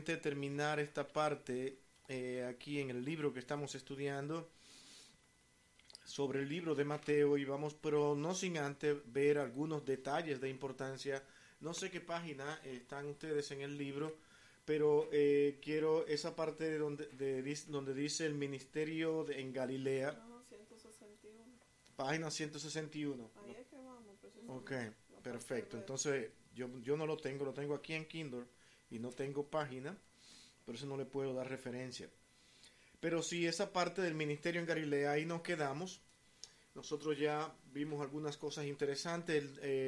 solamente terminar esta parte aquí en el libro que estamos estudiando sobre el libro de Mateo y vamos, pero no sin antes ver algunos detalles de importancia. No sé qué página están ustedes en el libro, pero quiero esa parte donde dice el ministerio en Galilea. No, 161. Página 161. Ahí es que vamos, Ok, precisamente. perfecto. Entonces yo no lo tengo aquí en Kindle y no tengo página, por eso no le puedo dar referencia. Pero sí, esa parte del ministerio en Galilea, ahí nos quedamos. Nosotros ya vimos algunas cosas interesantes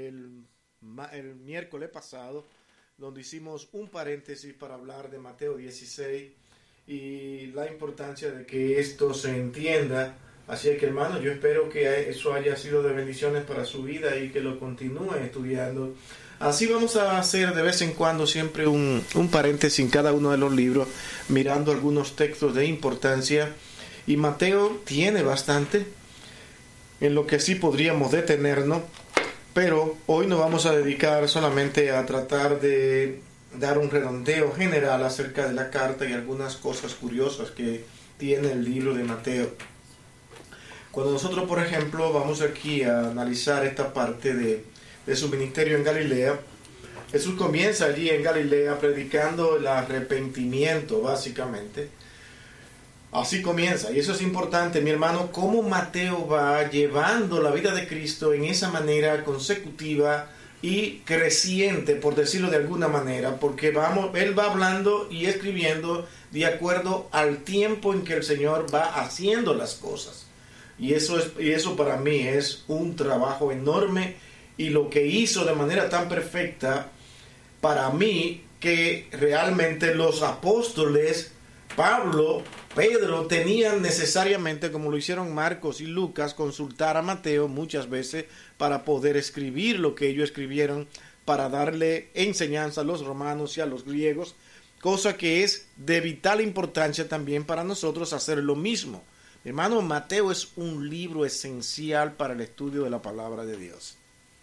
el miércoles pasado, donde hicimos un paréntesis para hablar de Mateo 16 y la importancia de que esto se entienda. Así que, hermano, yo espero que eso haya sido de bendiciones para su vida y que lo continúe estudiando. Así vamos a hacer de vez en cuando siempre un paréntesis en cada uno de los libros, mirando algunos textos de importancia. Y Mateo tiene bastante, en lo que sí podríamos detenernos, pero hoy nos vamos a dedicar solamente a tratar de dar un redondeo general acerca de la carta y algunas cosas curiosas que tiene el libro de Mateo. Cuando nosotros, por ejemplo, vamos aquí a analizar esta parte de su ministerio en Galilea, Jesús comienza allí en Galilea predicando el arrepentimiento, básicamente. Así comienza, y eso es importante, mi hermano, cómo Mateo va llevando la vida de Cristo en esa manera consecutiva y creciente, por decirlo de alguna manera, porque él va hablando y escribiendo de acuerdo al tiempo en que el Señor va haciendo las cosas. Y eso para mí es un trabajo enorme, y lo que hizo de manera tan perfecta para mí, que realmente los apóstoles, Pablo, Pedro, tenían necesariamente, como lo hicieron Marcos y Lucas, consultar a Mateo muchas veces para poder escribir lo que ellos escribieron, para darle enseñanza a los romanos y a los griegos, cosa que es de vital importancia también para nosotros hacer lo mismo. Hermano, Mateo es un libro esencial para el estudio de la palabra de Dios.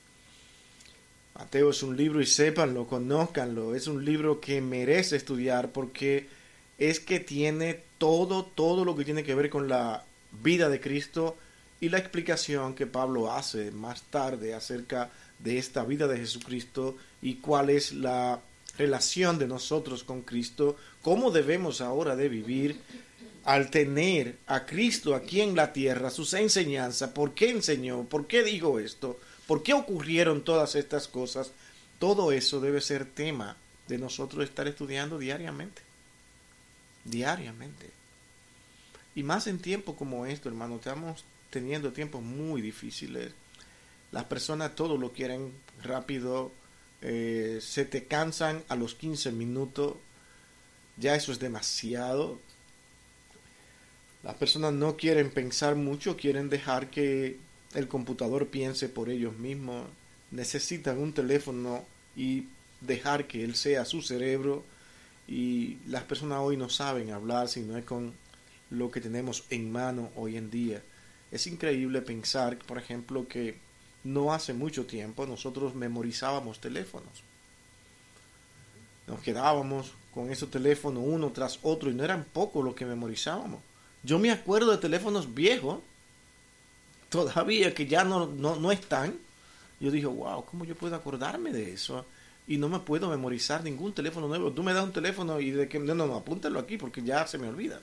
Mateo es un libro, y sépanlo, conózcanlo, es un libro que merece estudiar porque es que tiene todo lo que tiene que ver con la vida de Cristo y la explicación que Pablo hace más tarde acerca de esta vida de Jesucristo y cuál es la relación de nosotros con Cristo, cómo debemos ahora de vivir al tener a Cristo aquí en la tierra, sus enseñanzas, por qué enseñó, por qué dijo esto, por qué ocurrieron todas estas cosas. Todo eso debe ser tema de nosotros estar estudiando diariamente. Y más en tiempos como esto, hermano, estamos teniendo tiempos muy difíciles. Las personas todo lo quieren rápido, se te cansan a los 15 minutos, ya eso es demasiado. Las personas no quieren pensar mucho, quieren dejar que el computador piense por ellos mismos. Necesitan un teléfono y dejar que él sea su cerebro. Y las personas hoy no saben hablar si no es con lo que tenemos en mano hoy en día. Es increíble pensar, por ejemplo, que no hace mucho tiempo nosotros memorizábamos teléfonos. Nos quedábamos con esos teléfonos uno tras otro y no eran pocos los que memorizábamos. Yo me acuerdo de teléfonos viejos, todavía que ya no están. Yo dije, wow, ¿cómo yo puedo acordarme de eso? Y no me puedo memorizar ningún teléfono nuevo. Tú me das un teléfono y de que no, apúntalo aquí porque ya se me olvida.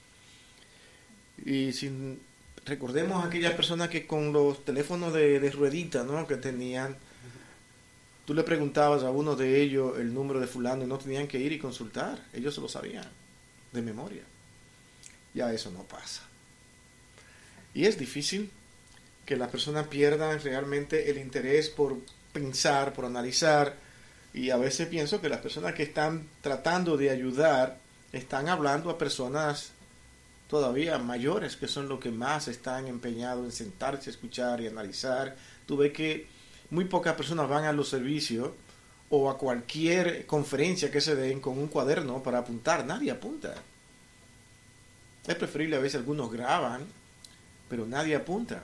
Y recordemos a aquellas personas que con los teléfonos de ruedita, ¿no?, que tenían, tú le preguntabas a uno de ellos el número de fulano y no tenían que ir y consultar. Ellos se lo sabían de memoria. Ya eso no pasa. Y es difícil que las personas pierdan realmente el interés por pensar, por analizar. Y a veces pienso que las personas que están tratando de ayudar están hablando a personas todavía mayores, que son los que más están empeñados en sentarse, escuchar y analizar. Tú ves que muy pocas personas van a los servicios o a cualquier conferencia que se den con un cuaderno para apuntar. Nadie apunta. Es preferible, a veces algunos graban, pero nadie apunta.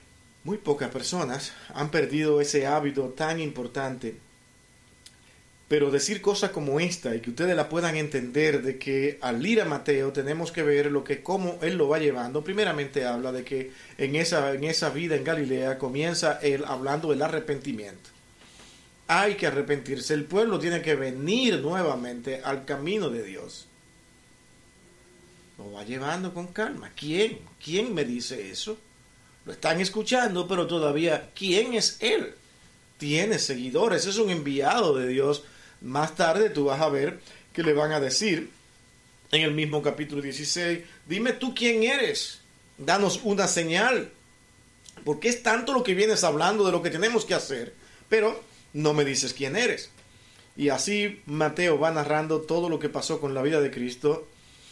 Muy pocas personas han perdido ese hábito tan importante. Pero decir cosas como esta y que ustedes la puedan entender, de que al ir a Mateo tenemos que ver cómo él lo va llevando. Primeramente habla de que en esa vida en Galilea comienza él hablando del arrepentimiento. Hay que arrepentirse, el pueblo tiene que venir nuevamente al camino de Dios. Lo va llevando con calma. ¿Quién? ¿Quién me dice eso? Lo están escuchando, pero todavía, ¿quién es él? Tiene seguidores, es un enviado de Dios. Más tarde tú vas a ver que le van a decir en el mismo capítulo 16, dime tú quién eres, danos una señal, porque es tanto lo que vienes hablando de lo que tenemos que hacer, pero no me dices quién eres. Y así Mateo va narrando todo lo que pasó con la vida de Cristo.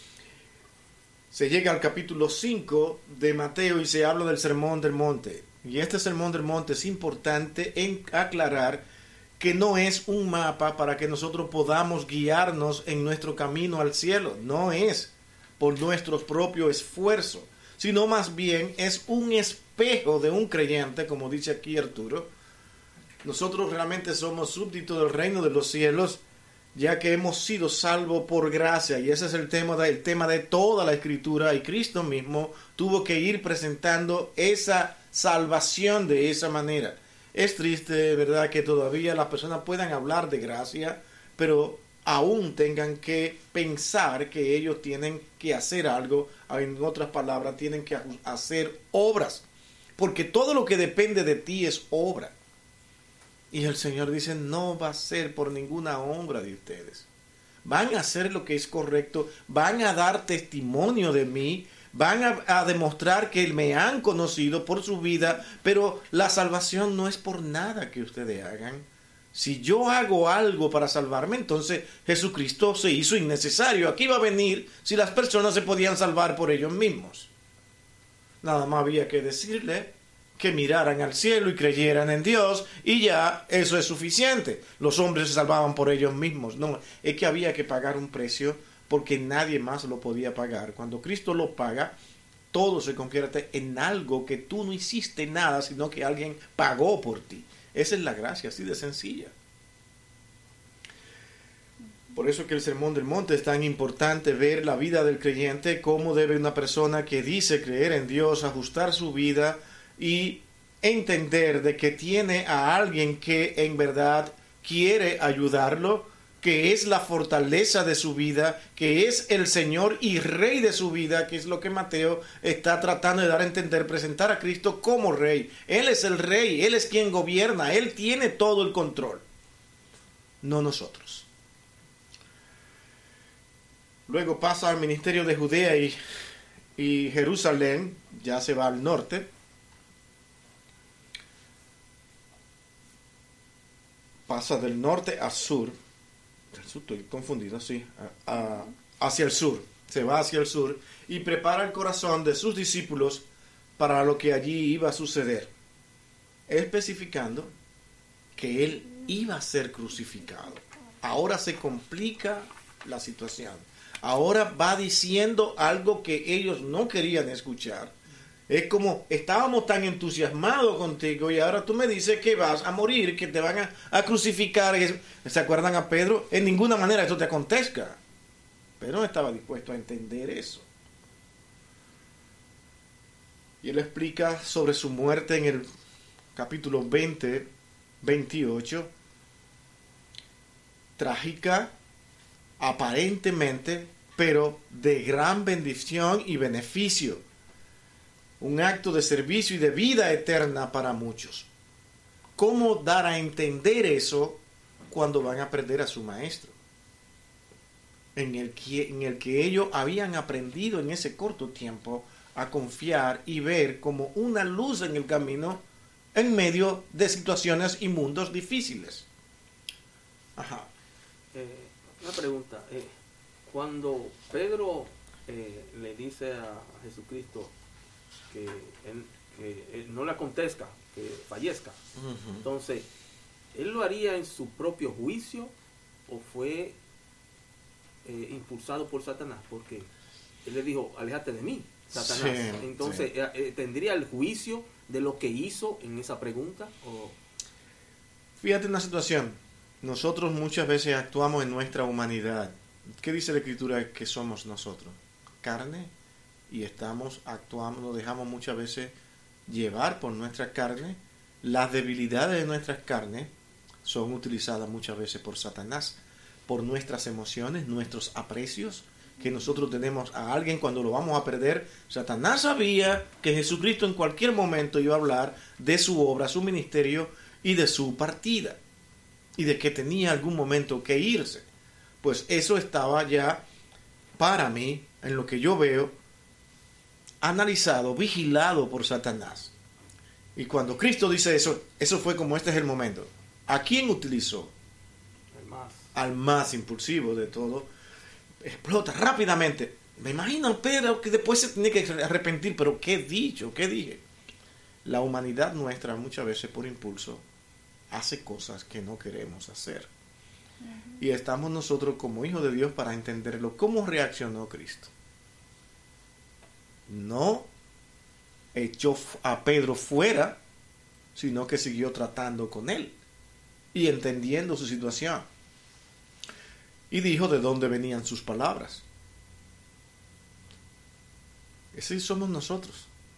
Se llega al capítulo 5 de Mateo y se habla del Sermón del Monte. Y este Sermón del Monte es importante en aclarar que no es un mapa para que nosotros podamos guiarnos en nuestro camino al cielo. No es por nuestro propio esfuerzo, sino más bien es un espejo de un creyente, como dice aquí Arturo. Nosotros realmente somos súbditos del reino de los cielos, ya que hemos sido salvos por gracia, y ese es el tema de toda la Escritura, y Cristo mismo tuvo que ir presentando esa salvación de esa manera. Es triste, ¿verdad?, que todavía las personas puedan hablar de gracia, pero aún tengan que pensar que ellos tienen que hacer algo, en otras palabras, tienen que hacer obras, porque todo lo que depende de ti es obra. Y el Señor dice, no va a ser por ninguna obra de ustedes. Van a hacer lo que es correcto, van a dar testimonio de mí, van a demostrar que me han conocido por su vida, pero la salvación no es por nada que ustedes hagan. Si yo hago algo para salvarme, entonces Jesucristo se hizo innecesario. Aquí va a venir si las personas se podían salvar por ellos mismos. Nada más había que decirle que miraran al cielo y creyeran en Dios, y ya eso es suficiente. Los hombres se salvaban por ellos mismos. No, es que había que pagar un precio porque nadie más lo podía pagar. Cuando Cristo lo paga, todo se convierte en algo que tú no hiciste nada, sino que alguien pagó por ti. Esa es la gracia, así de sencilla. Por eso que el Sermón del Monte es tan importante, ver la vida del creyente, cómo debe una persona que dice creer en Dios ajustar su vida y entender de que tiene a alguien que en verdad quiere ayudarlo, que es la fortaleza de su vida, que es el Señor y Rey de su vida, que es lo que Mateo está tratando de dar a entender, presentar a Cristo como Rey. Él es el Rey, Él es quien gobierna, Él tiene todo el control, no nosotros. Luego pasa al ministerio de Judea y Jerusalén, ya se va al norte. Pasa del norte al sur. Estoy confundido, sí. Hacia el sur. Se va hacia el sur y prepara el corazón de sus discípulos para lo que allí iba a suceder, especificando que él iba a ser crucificado. Ahora se complica la situación. Ahora va diciendo algo que ellos no querían escuchar. Es como, estábamos tan entusiasmados contigo y ahora tú me dices que vas a morir, que te van a crucificar. ¿Se acuerdan a Pedro? En ninguna manera esto te acontezca. Pedro no estaba dispuesto a entender eso. Y él explica sobre su muerte en el capítulo 20, 28. Trágica, aparentemente, pero de gran bendición y beneficio. Un acto de servicio y de vida eterna para muchos. ¿Cómo dar a entender eso cuando van a perder a su maestro? En el que ellos habían aprendido en ese corto tiempo a confiar y ver como una luz en el camino en medio de situaciones y mundos difíciles. Ajá. Una pregunta. Cuando Pedro le dice a Jesucristo que él no le acontezca, que fallezca, entonces, ¿él lo haría en su propio juicio o fue impulsado por Satanás? Porque él le dijo, aléjate de mí, Satanás. Sí, entonces, sí. ¿Tendría el juicio de lo que hizo en esa pregunta? ¿O? Fíjate una situación. nosotros muchas veces actuamos en nuestra humanidad. ¿Qué dice la Escritura que somos nosotros? Carne, y estamos actuando, nos dejamos muchas veces llevar por nuestra carne. Las debilidades de nuestras carnes son utilizadas muchas veces por Satanás, por nuestras emociones, nuestros aprecios que nosotros tenemos a alguien cuando lo vamos a perder. Satanás sabía que Jesucristo en cualquier momento iba a hablar de su obra, su ministerio y de su partida, y de que tenía algún momento que irse. Pues eso estaba ya para mí, en lo que yo veo, analizado, vigilado por Satanás. Y cuando Cristo dice eso, eso fue como este es el momento. ¿A quién utilizó? Al más impulsivo de todo. Explota rápidamente. Me imagino Pedro que después se tiene que arrepentir, pero ¿qué he dicho? ¿Qué dije? La humanidad nuestra muchas veces por impulso hace cosas que no queremos hacer. Y estamos nosotros como hijos de Dios para entenderlo. ¿Cómo reaccionó Cristo? No echó a Pedro fuera, sino que siguió tratando con él y entendiendo su situación. Y dijo de dónde venían sus palabras. Ese somos nosotros.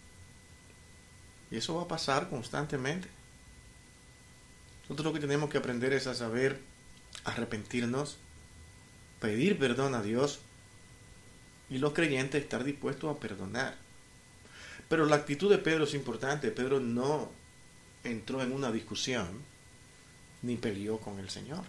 Y eso va a pasar constantemente. Nosotros lo que tenemos que aprender es a saber arrepentirnos, pedir perdón a Dios, y los creyentes estar dispuestos a perdonar. Pero la actitud de Pedro es importante. Pedro no entró en una discusión ni peleó con el Señor.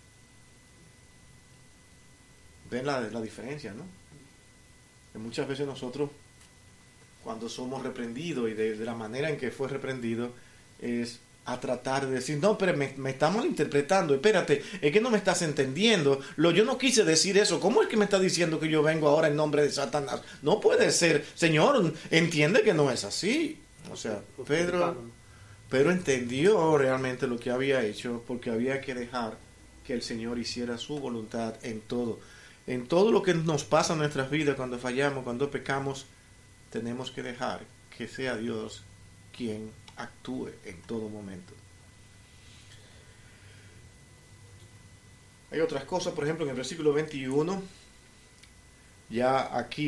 Ven la diferencia, ¿no? Que muchas veces nosotros, cuando somos reprendidos y de la manera en que fue reprendido, es a tratar de decir, no, pero me está malinterpretando, espérate, es que no me estás entendiendo, yo no quise decir eso, ¿cómo es que me está diciendo que yo vengo ahora en nombre de Satanás? No puede ser, Señor, entiende que no es así. O sea, Pedro entendió realmente lo que había hecho, porque había que dejar que el Señor hiciera su voluntad en todo lo que nos pasa en nuestras vidas, cuando fallamos, cuando pecamos, tenemos que dejar que sea Dios quien actúe en todo momento. Hay otras cosas, por ejemplo, en el versículo 21, ya aquí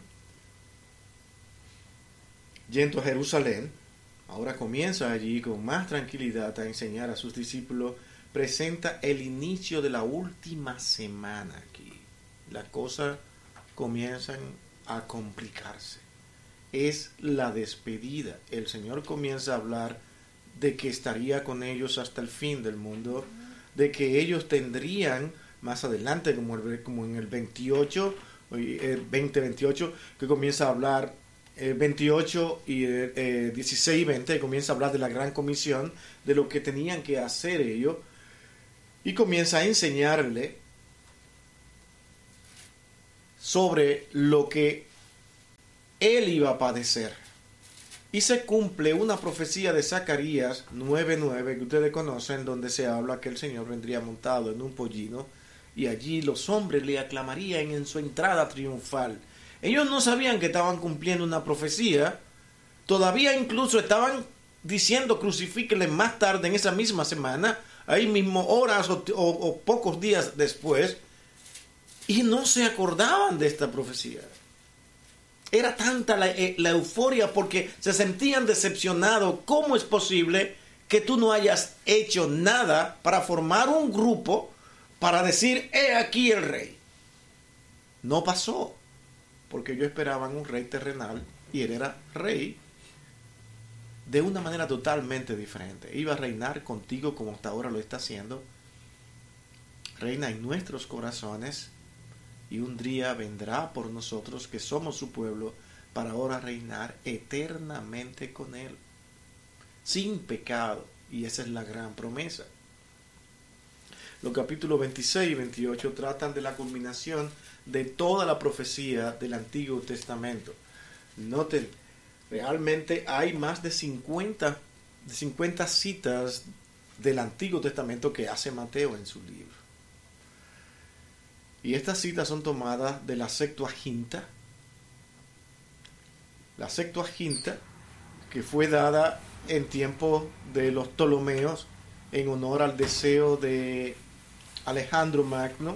yendo a Jerusalén, ahora comienza allí con más tranquilidad a enseñar a sus discípulos, presenta el inicio de la última semana aquí. Las cosas comienzan a complicarse. Es la despedida. El Señor comienza a hablar de que estaría con ellos hasta el fin del mundo, de que ellos tendrían más adelante, como en el 28, 20-28, que comienza a hablar 28 y 16 y 20, comienza a hablar de la gran comisión, de lo que tenían que hacer ellos, y comienza a enseñarle sobre lo que él iba a padecer. Y se cumple una profecía de Zacarías 9:9 que ustedes conocen, donde se habla que el Señor vendría montado en un pollino y allí los hombres le aclamarían en su entrada triunfal. Ellos no sabían que estaban cumpliendo una profecía, todavía incluso estaban diciendo crucifíquenle más tarde en esa misma semana, ahí mismo horas o pocos días después, y no se acordaban de esta profecía. Era tanta la euforia porque se sentían decepcionados. ¿Cómo es posible que tú no hayas hecho nada para formar un grupo para decir, he aquí el rey? No pasó, porque ellos esperaban un rey terrenal y él era rey de una manera totalmente diferente. Iba a reinar contigo como hasta ahora lo está haciendo. Reina en nuestros corazones. Y un día vendrá por nosotros, que somos su pueblo, para ahora reinar eternamente con él, sin pecado. Y esa es la gran promesa. Los capítulos 26 y 28 tratan de la culminación de toda la profecía del Antiguo Testamento. Noten, realmente hay más de 50 citas del Antiguo Testamento que hace Mateo en su libro. Y estas citas son tomadas de la Septuaginta. La Septuaginta, que fue dada en tiempo de los Ptolomeos en honor al deseo de Alejandro Magno,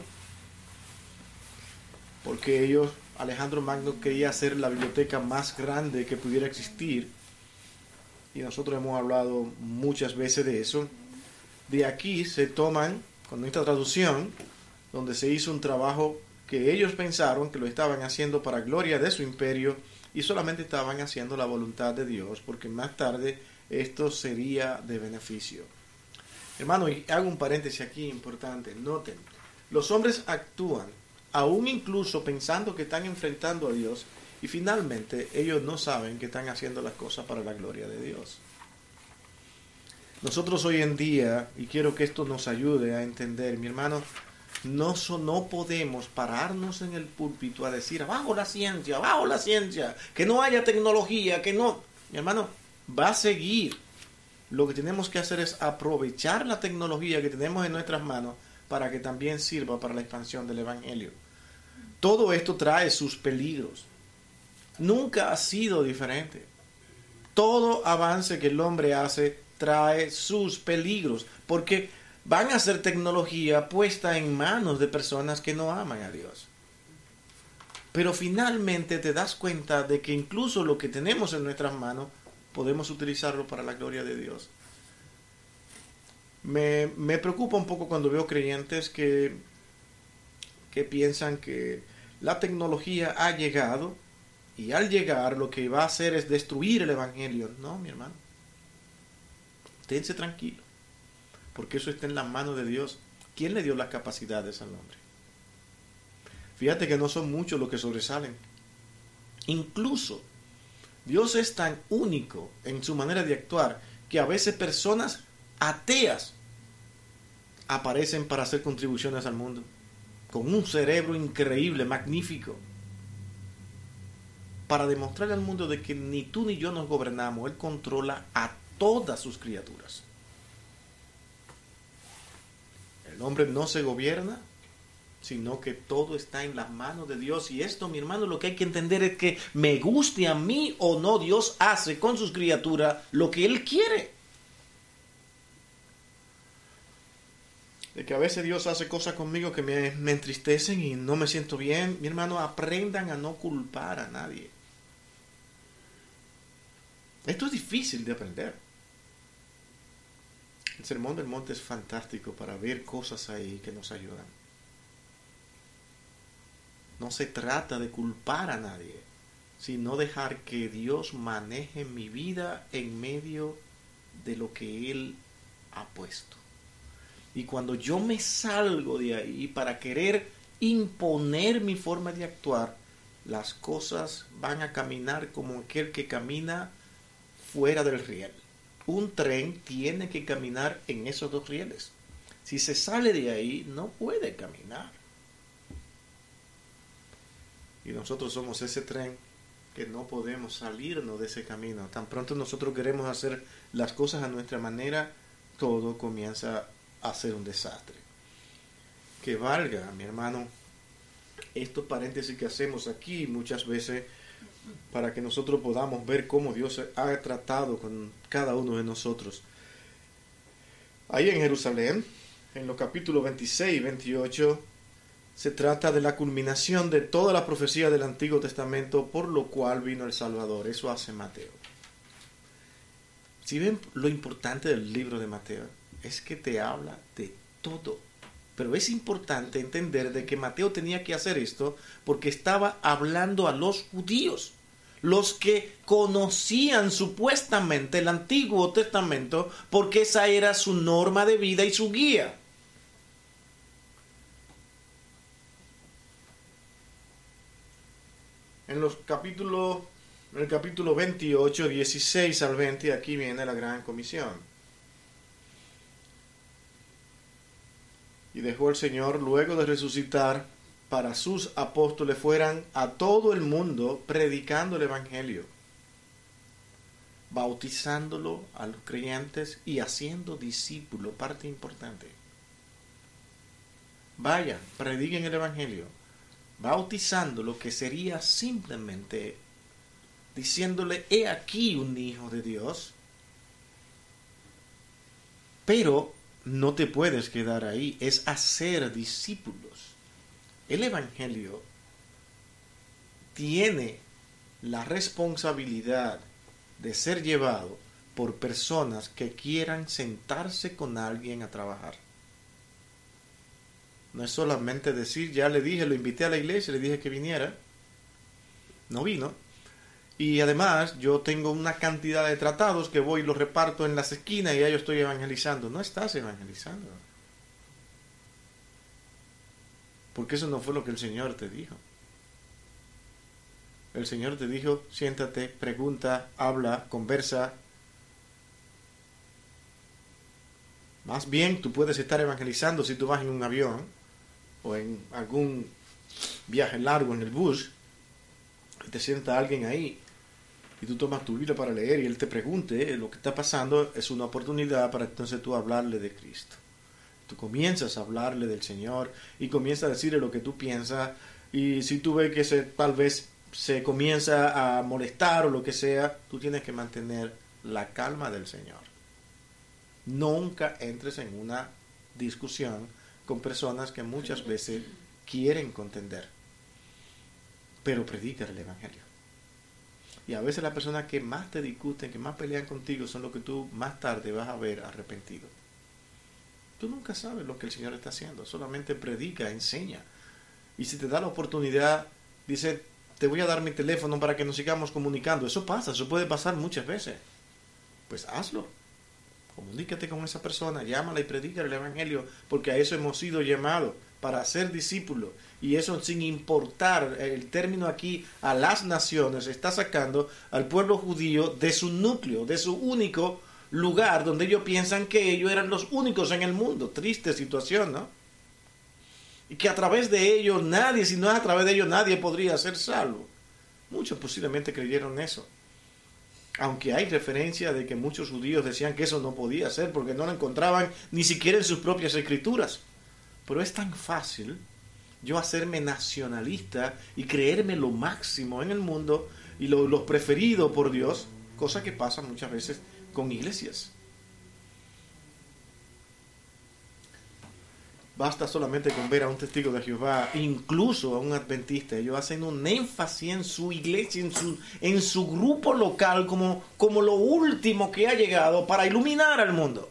porque Alejandro Magno quería hacer la biblioteca más grande que pudiera existir, y nosotros hemos hablado muchas veces de eso. De aquí se toman, con esta traducción, donde se hizo un trabajo que ellos pensaron que lo estaban haciendo para gloria de su imperio y solamente estaban haciendo la voluntad de Dios, porque más tarde esto sería de beneficio. Hermano, y hago un paréntesis aquí importante. Noten, los hombres actúan, aún incluso pensando que están enfrentando a Dios, y finalmente ellos no saben que están haciendo las cosas para la gloria de Dios. Nosotros hoy en día, y quiero que esto nos ayude a entender, mi hermano, no podemos pararnos en el púlpito a decir abajo la ciencia, que no haya tecnología, que no. Mi hermano, va a seguir. Lo que tenemos que hacer es aprovechar la tecnología que tenemos en nuestras manos para que también sirva para la expansión del Evangelio. Todo esto trae sus peligros. Nunca ha sido diferente. Todo avance que el hombre hace trae sus peligros, porque van a ser tecnología puesta en manos de personas que no aman a Dios. Pero finalmente te das cuenta de que incluso lo que tenemos en nuestras manos podemos utilizarlo para la gloria de Dios. Me preocupa un poco cuando veo creyentes que piensan que la tecnología ha llegado y al llegar lo que va a hacer es destruir el Evangelio. No, mi hermano. Esténse tranquilo, porque eso está en las manos de Dios. ¿Quién le dio las capacidades al hombre? Fíjate que no son muchos los que sobresalen. Incluso Dios es tan único en su manera de actuar que a veces personas ateas aparecen para hacer contribuciones al mundo, con un cerebro increíble, magnífico, para demostrarle al mundo de que ni tú ni yo nos gobernamos. Él controla a todas sus criaturas. El hombre no se gobierna, sino que todo está en las manos de Dios. Y esto, mi hermano, lo que hay que entender es que me guste a mí o no, Dios hace con sus criaturas lo que Él quiere. De que a veces Dios hace cosas conmigo que me entristecen y no me siento bien. Mi hermano, aprendan a no culpar a nadie. Esto es difícil de aprender. El Sermón del Monte es fantástico para ver cosas ahí que nos ayudan. No se trata de culpar a nadie, sino dejar que Dios maneje mi vida en medio de lo que Él ha puesto. Y cuando yo me salgo de ahí para querer imponer mi forma de actuar, las cosas van a caminar como aquel que camina fuera del riel. Un tren tiene que caminar en esos dos rieles. Si se sale de ahí, no puede caminar. Y nosotros somos ese tren que no podemos salirnos de ese camino. Tan pronto nosotros queremos hacer las cosas a nuestra manera, todo comienza a ser un desastre. Que valga, mi hermano, estos paréntesis que hacemos aquí muchas veces para que nosotros podamos ver cómo Dios ha tratado con cada uno de nosotros. Ahí en Jerusalén, en los capítulos 26 y 28, se trata de la culminación de toda la profecía del Antiguo Testamento, por lo cual vino el Salvador. Eso hace Mateo. Si ven, lo importante del libro de Mateo es que te habla de todo. Pero es importante entender de que Mateo tenía que hacer esto porque estaba hablando a los judíos, los que conocían supuestamente el Antiguo Testamento, porque esa era su norma de vida y su guía. En el capítulo 28, 16 al 20, aquí viene la gran comisión. Y dejó el Señor, luego de resucitar, para sus apóstoles fueran a todo el mundo predicando el Evangelio, bautizándolo a los creyentes y haciendo discípulos, parte importante. Vayan, prediquen el Evangelio, bautizándolo, que sería simplemente diciéndole, he aquí un hijo de Dios. Pero no te puedes quedar ahí, es hacer discípulos. El Evangelio tiene la responsabilidad de ser llevado por personas que quieran sentarse con alguien a trabajar. No es solamente decir, ya le dije, lo invité a la iglesia, le dije que viniera. No vino. Y además yo tengo una cantidad de tratados que voy y los reparto en las esquinas y ya yo estoy evangelizando. No estás evangelizando. Porque eso no fue lo que el Señor te dijo. El Señor te dijo, siéntate, pregunta, habla, conversa. Más bien tú puedes estar evangelizando si tú vas en un avión o en algún viaje largo en el bus y te sienta alguien ahí y tú tomas tu Biblia para leer y él te pregunte lo que está pasando, es una oportunidad para entonces tú hablarle de Cristo. Tú comienzas a hablarle del Señor y comienzas a decirle lo que tú piensas, y si tú ves que tal vez se comienza a molestar o lo que sea, tú tienes que mantener la calma del Señor. Nunca entres en una discusión con personas que muchas veces quieren contender, pero predica el Evangelio. Y a veces las personas que más te discuten, que más pelean contigo, son los que tú más tarde vas a ver arrepentido. Tú nunca sabes lo que el Señor está haciendo, solamente predica, enseña. Y si te da la oportunidad, dice, te voy a dar mi teléfono para que nos sigamos comunicando. Eso pasa, eso puede pasar muchas veces. Pues hazlo. Comunícate con esa persona, llámala y predica el Evangelio, porque a eso hemos sido llamados, para ser discípulos. Y eso sin importar, el término aquí, a las naciones, está sacando al pueblo judío de su núcleo, de su único lugar, donde ellos piensan que ellos eran los únicos en el mundo. Triste situación, ¿no? Y que a través de ellos nadie, si no es a través de ellos, nadie podría ser salvo. Muchos posiblemente creyeron eso. Aunque hay referencia de que muchos judíos decían que eso no podía ser porque no lo encontraban ni siquiera en sus propias escrituras. Pero es tan fácil yo hacerme nacionalista y creerme lo máximo en el mundo y lo preferido por Dios, cosa que pasa muchas veces con iglesias. Basta solamente con ver a un testigo de Jehová, incluso a un adventista. Ellos hacen un énfasis en su iglesia, en su grupo local, como lo último que ha llegado para iluminar al mundo.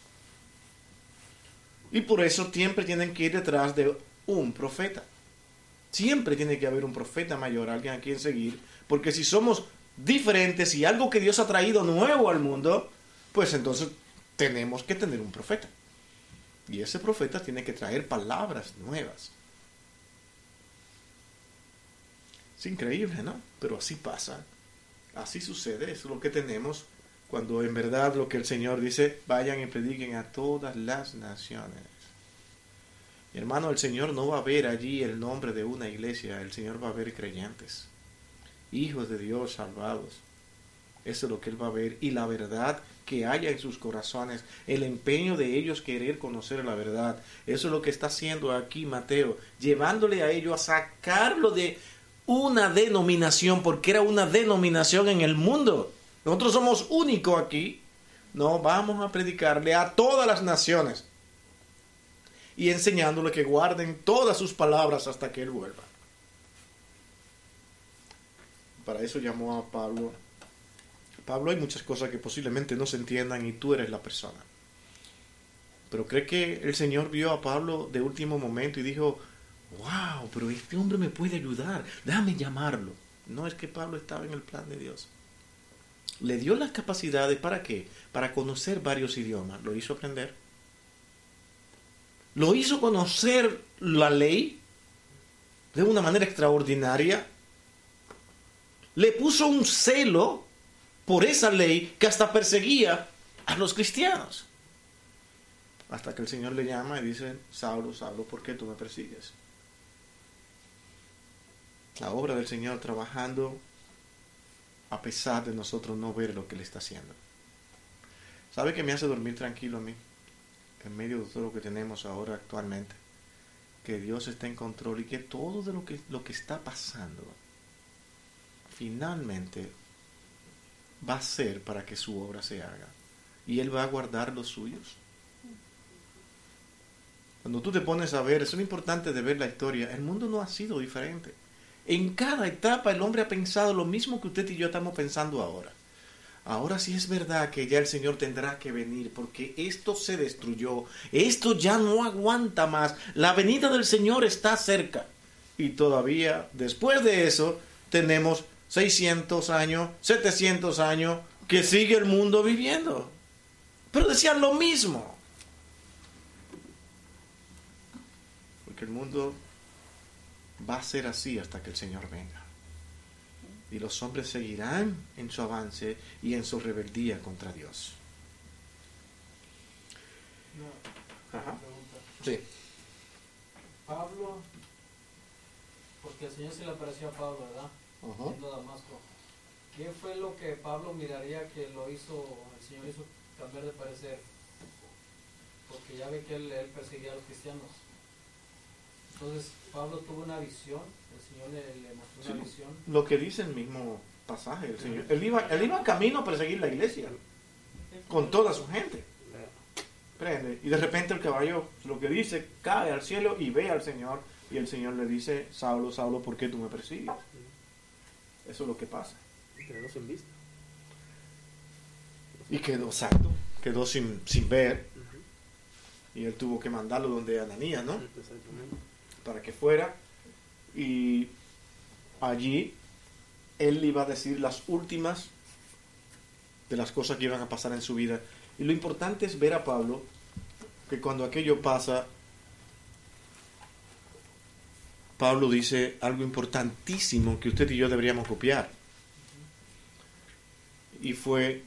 Y por eso siempre tienen que ir detrás de un profeta. Siempre tiene que haber un profeta mayor, alguien a quien seguir. Porque si somos diferentes y algo que Dios ha traído nuevo al mundo, pues entonces tenemos que tener un profeta. Y ese profeta tiene que traer palabras nuevas. Es increíble, ¿no? Pero así pasa. Así sucede. Eso es lo que tenemos cuando en verdad lo que el Señor dice, vayan y prediquen a todas las naciones. Mi hermano, el Señor no va a ver allí el nombre de una iglesia. El Señor va a ver creyentes, hijos de Dios salvados. Eso es lo que Él va a ver. Y la verdad que haya en sus corazones, el empeño de ellos querer conocer la verdad. Eso es lo que está haciendo aquí Mateo, llevándole a ellos a sacarlo de una denominación, porque era una denominación en el mundo. Nosotros somos únicos aquí. No, vamos a predicarle a todas las naciones y enseñándole que guarden todas sus palabras hasta que Él vuelva. Para eso llamó a Pablo. Pablo, hay muchas cosas que posiblemente no se entiendan y tú eres la persona. Pero cree que el Señor vio a Pablo de último momento y dijo, wow, pero este hombre me puede ayudar, déjame llamarlo. No, es que Pablo estaba en el plan de Dios. Le dio las capacidades, ¿para qué? Para conocer varios idiomas. Lo hizo aprender. Lo hizo conocer la ley de una manera extraordinaria. Le puso un celo por esa ley que hasta perseguía a los cristianos. Hasta que el Señor le llama y dice, Saulo, Saulo, ¿por qué tú me persigues? La obra del Señor trabajando a pesar de nosotros no ver lo que Él está haciendo. ¿Sabe qué me hace dormir tranquilo a mí? En medio de todo lo que tenemos ahora actualmente. Que Dios está en control y que todo de lo que está pasando finalmente va a ser para que su obra se haga. Y Él va a guardar los suyos. Cuando tú te pones a ver, eso es lo importante de ver la historia, el mundo no ha sido diferente. En cada etapa el hombre ha pensado lo mismo que usted y yo estamos pensando ahora. Ahora sí es verdad que ya el Señor tendrá que venir porque esto se destruyó, esto ya no aguanta más, la venida del Señor está cerca. Y todavía después de eso tenemos 600 años, 700 años que sigue el mundo viviendo. Pero decían lo mismo. Porque el mundo va a ser así hasta que el Señor venga. Y los hombres seguirán en su avance y en su rebeldía contra Dios. Una Ajá. pregunta. Sí. Pablo, porque el Señor se le apareció a Pablo, ¿verdad? Ajá. Yendo a Damasco. ¿Qué fue lo que Pablo miraría que lo hizo, el Señor hizo cambiar de parecer? Porque ya ve que él perseguía a los cristianos. Entonces, Pablo tuvo una visión, el Señor le mostró una Sí. visión. Lo que dice el mismo pasaje del Señor. Él iba camino a perseguir la iglesia con toda su gente. Prende. Y de repente el caballo, lo que dice, cae al cielo y ve al Señor. Y el Señor le dice, Saulo, Saulo, ¿por qué tú me persigues? Eso es lo que pasa. Quedó sin vista. Y quedó, exacto, quedó sin ver. Ujú. Y él tuvo que mandarlo donde Ananías, ¿no? Exactamente. Para que fuera. Y allí él iba a decir las últimas de las cosas que iban a pasar en su vida. Y lo importante es ver a Pablo, que cuando aquello pasa, Pablo dice algo importantísimo que usted y yo deberíamos copiar. Y fue,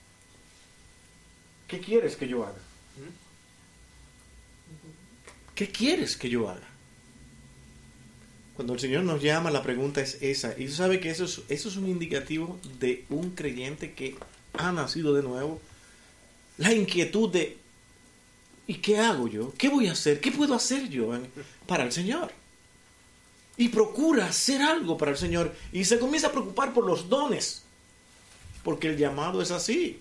¿qué quieres que yo haga? Ujú. ¿Qué quieres que yo haga? Cuando el Señor nos llama, la pregunta es esa. Y tú sabes que eso es un indicativo de un creyente que ha nacido de nuevo. La inquietud de, ¿y qué hago yo? ¿Qué voy a hacer? ¿Qué puedo hacer yo para el Señor? Y procura hacer algo para el Señor. Y se comienza a preocupar por los dones. Porque el llamado es así.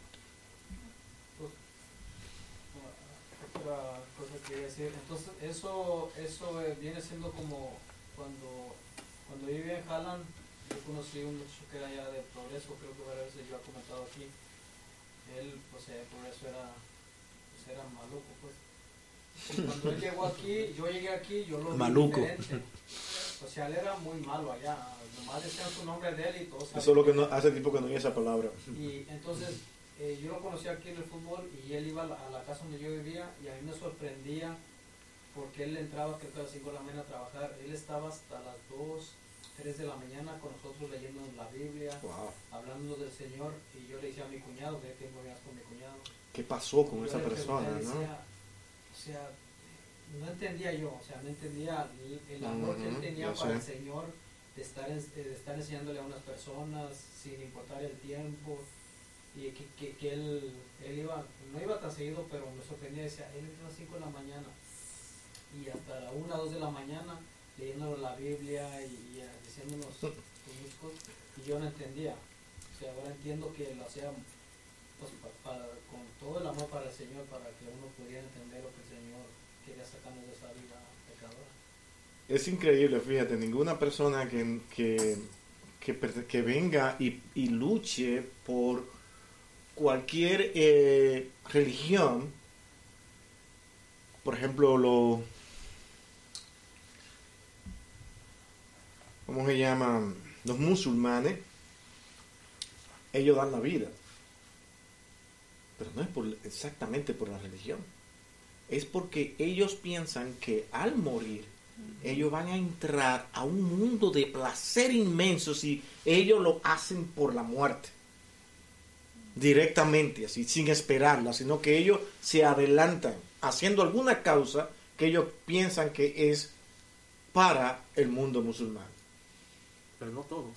Otra cosa que quería decir, entonces eso viene siendo como cuando yo vivía en Halland, yo conocí un muchacho que era allá de Progreso, creo que varias veces yo he comentado aquí. Él, pues Progreso era maluco, pues. Y cuando él llegó aquí, yo llegué aquí, yo lo vi Maluco. diferente. O sea, él era muy malo allá, nomás decían su nombre de él y todo. Eso es lo que no, hace tiempo que no oí esa palabra. Y entonces yo lo conocí aquí en el fútbol y él iba a la casa donde yo vivía y a mí me sorprendía porque él entraba creo que a las 5 de la mañana a trabajar. Él estaba hasta las 2, 3 de la mañana con nosotros leyendo la Biblia, Wow. hablando del Señor, y yo le decía a mi cuñado, que tengo días con mi cuñado. ¿Qué pasó con Yo esa le persona, pregunté, no? decía, o sea, no entendía yo, o sea, no entendía el amor que él tenía yo para el sé. Señor, de estar enseñándole a unas personas sin importar el tiempo, y que él iba, no iba tan seguido, pero me sorprendía, decía, él entra a las 5 de la mañana y hasta la 1, 2 de la mañana leyéndonos la Biblia y diciéndonos sus cosas, y yo no entendía. O sea, ahora entiendo que lo hacía pues, con todo el amor para el Señor, para que uno pudiera entender lo que el Señor quería sacarnos de esa vida pecadora. Es increíble, fíjate, ninguna persona que venga y luche por cualquier religión, por ejemplo, ¿cómo se llaman? Los musulmanes, ellos dan la vida, pero no es exactamente por la religión, es porque ellos piensan que al morir ellos van a entrar a un mundo de placer inmenso si ellos lo hacen por la muerte. Directamente, así, sin esperarla, sino que ellos se adelantan haciendo alguna causa que ellos piensan que es para el mundo musulmán. Pero no todos.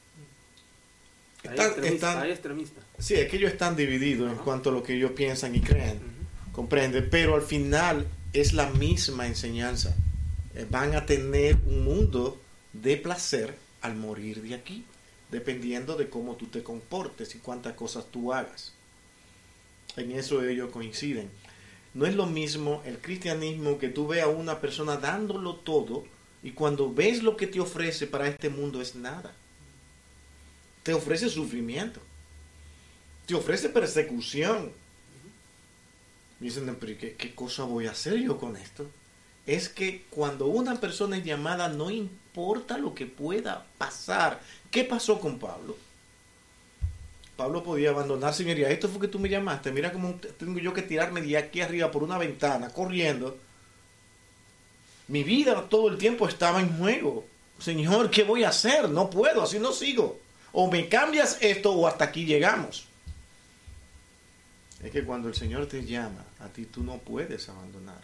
Están- Hay extremistas. Sí, es que ellos están divididos en Ajá. cuanto a lo que ellos piensan y creen, Ujú. comprende, pero al final es la misma enseñanza. Van a tener un mundo de placer al morir de aquí, dependiendo de cómo tú te comportes y cuántas cosas tú hagas. En eso ellos coinciden. No es lo mismo el cristianismo que tú ves a una persona dándolo todo y cuando ves lo que te ofrece para este mundo es nada. Te ofrece sufrimiento. Te ofrece persecución. Dicen, pero ¿qué cosa voy a hacer yo con esto? Es que cuando una persona es llamada, no importa lo que pueda pasar. ¿Qué pasó con Pablo? Pablo podía abandonarse y diría, esto fue que tú me llamaste, mira cómo tengo yo que tirarme de aquí arriba por una ventana, corriendo. Mi vida todo el tiempo estaba en juego. Señor, ¿qué voy a hacer? No puedo, así no sigo. O me cambias esto o hasta aquí llegamos. Es que cuando el Señor te llama, a ti tú no puedes abandonar.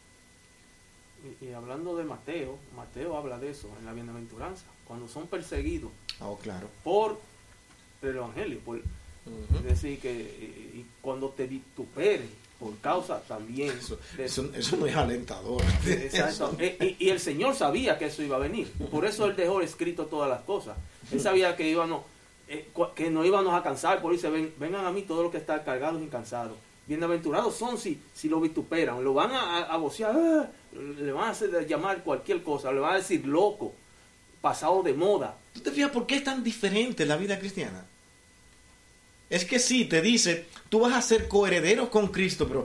Y hablando de Mateo, Mateo habla de eso en la bienaventuranza, cuando son perseguidos Claro. por el Evangelio, es decir, que y cuando te vituperen por causa también eso no es alentador. Exacto. Y el Señor sabía que eso iba a venir, por eso Él dejó escrito todas las cosas. Él sabía que que no íbamos a cansar, por eso vengan a mí todos los que están cargados y cansados. Bienaventurados son si lo vituperan, lo van a vocear, le van a hacer llamar cualquier cosa, le van a decir loco, pasado de moda. ¿Tú te fijas por qué es tan diferente la vida cristiana? Es que sí, te dice, tú vas a ser coheredero con Cristo, pero...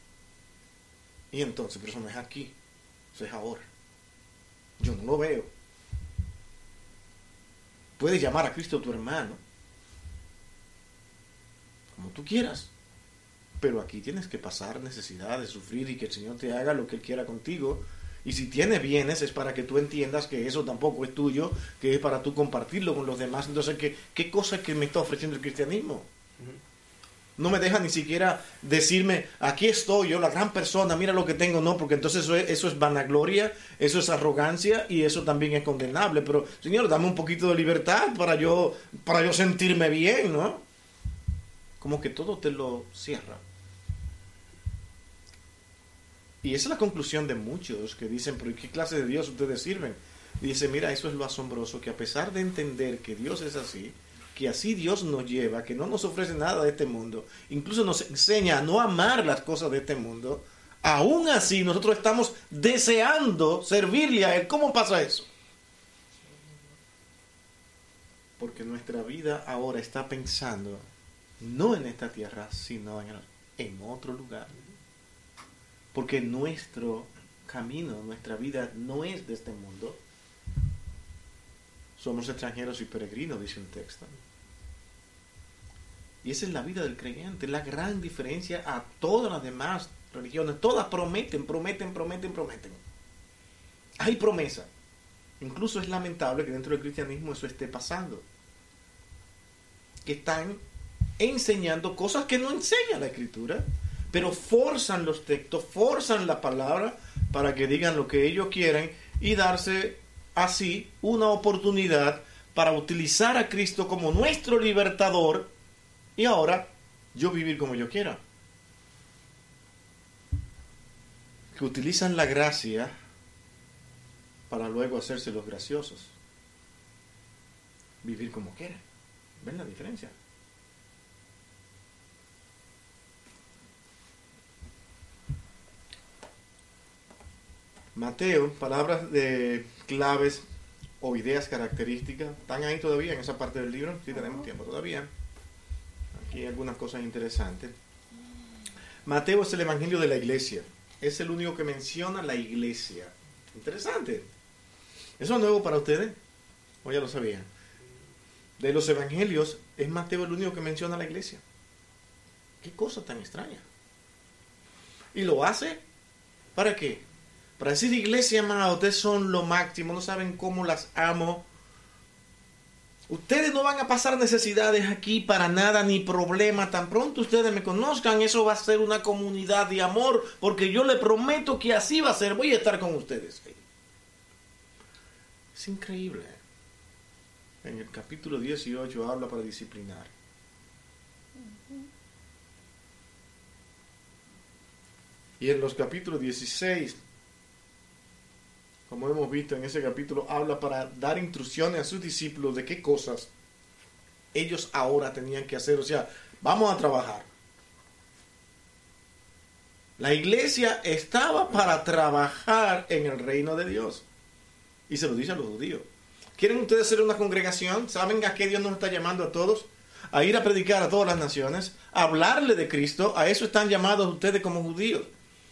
Y entonces, pero eso no es aquí, eso es ahora. Yo no lo veo. Puedes llamar a Cristo tu hermano, como tú quieras, pero aquí tienes que pasar necesidades, sufrir y que el Señor te haga lo que Él quiera contigo. Y si tienes bienes es para que tú entiendas que eso tampoco es tuyo, que es para tú compartirlo con los demás. Entonces, ¿qué cosa es que me está ofreciendo el cristianismo? No me deja ni siquiera decirme, aquí estoy yo, la gran persona, mira lo que tengo. No, porque entonces eso es vanagloria, eso es arrogancia y eso también es condenable. Pero, Señor, dame un poquito de libertad para yo sentirme bien, ¿no? Como que todo te lo cierra. Y esa es la conclusión de muchos que dicen, pero ¿qué clase de Dios ustedes sirven? Y dice, mira, eso es lo asombroso, que a pesar de entender que Dios es así, que así Dios nos lleva, que no nos ofrece nada de este mundo, incluso nos enseña a no amar las cosas de este mundo, aún así nosotros estamos deseando servirle a Él. ¿Cómo pasa eso? Porque nuestra vida ahora está pensando no en esta tierra, sino en otro lugar. Porque nuestro camino, nuestra vida no es de este mundo. Somos extranjeros y peregrinos, dice un texto. Y esa es la vida del creyente, la gran diferencia a todas las demás religiones. Todas prometen. Hay promesa. Incluso es lamentable que dentro del cristianismo eso esté pasando. Que están enseñando cosas que no enseña la Escritura, pero forzan los textos, forzan la palabra para que digan lo que ellos quieren y darse así una oportunidad para utilizar a Cristo como nuestro libertador y ahora yo vivir como yo quiera. Que utilizan la gracia para luego hacerse los graciosos. Vivir como quieren. ¿Ven la diferencia? Mateo, palabras de claves o ideas características, ¿están ahí todavía en esa parte del libro? Sí, tenemos tiempo todavía. Aquí hay algunas cosas interesantes. Mateo es el evangelio de la iglesia. Es el único que menciona la iglesia. Interesante. ¿Eso es nuevo para ustedes? ¿O ya lo sabían? De los evangelios, es Mateo el único que menciona la iglesia. ¿Qué cosa tan extraña? Y lo hace, ¿para qué? Para decir, iglesia amada, ustedes son lo máximo, no saben cómo las amo. Ustedes no van a pasar necesidades aquí para nada, ni problema. Tan pronto ustedes me conozcan, eso va a ser una comunidad de amor, porque yo les prometo que así va a ser. Voy a estar con ustedes. Es increíble. En el capítulo 18 habla para disciplinar. Y en los capítulos 16, como hemos visto en ese capítulo, habla para dar instrucciones a sus discípulos de qué cosas ellos ahora tenían que hacer. O sea, vamos a trabajar. La iglesia estaba para trabajar en el reino de Dios. Y se lo dice a los judíos. ¿Quieren ustedes ser una congregación? ¿Saben a qué Dios nos está llamando a todos? A ir a predicar a todas las naciones, a hablarle de Cristo. A eso están llamados ustedes como judíos.